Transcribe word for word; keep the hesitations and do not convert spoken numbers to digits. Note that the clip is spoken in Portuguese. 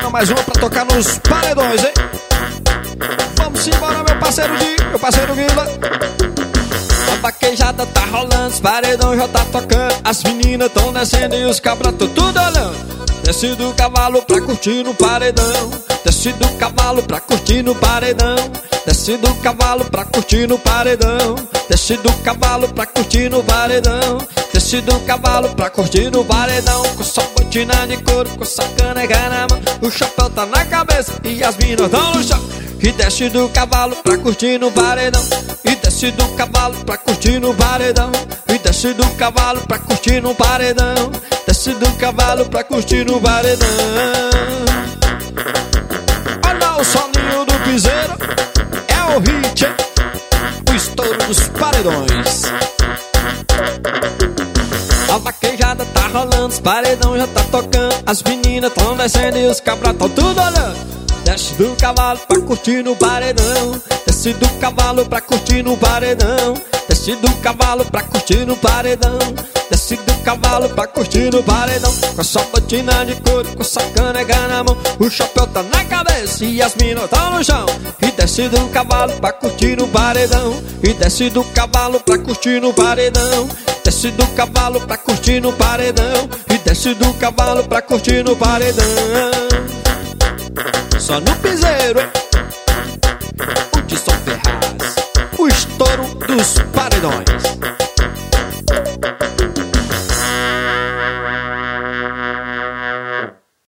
Separando mais uma pra tocar nos paredões, hein? Vamos embora, meu parceiro Di, meu parceiro Guila. A vaquejada tá rolando, os paredão já tá tocando. As meninas tão descendo e os cabras tão tudo olhando. Desce do cavalo pra curtir no paredão. Desce do cavalo pra curtir no paredão. Desce do cavalo pra curtir no paredão. Desce do cavalo pra curtir no paredão. Desce do cavalo pra curtir no paredão. Com sua botina de couro, com sua caneca na mão. O chapéu tá na cabeça e as minas tão no chão. E desce do cavalo pra curtir no paredão. E desce do cavalo pra curtir no paredão. E desce do cavalo pra curtir no paredão. Desce do cavalo pra curtir no paredão. Olha o soninho do piseiro, é o hit, hein? O estouro dos paredões. A vaquejada tá rolando, os paredão já tá tocando. As meninas tão descendo e os cabras tão tudo olhando. Desce do cavalo pra curtir no paredão. Desce do cavalo pra curtir no paredão. Desce do cavalo pra curtir no paredão. Desce do cavalo pra curtir no paredão. Com a sua botina de couro, com sua caneca na mão. O chapéu tá na cabeça e as minas tão no chão. E desce do cavalo pra curtir no paredão. E desce do cavalo pra curtir no paredão. Desce do cavalo pra curtir no paredão. E desce do cavalo pra curtir no paredão. Só no piseiro, hein? O Edson Ferraz, o estouro dos paredões.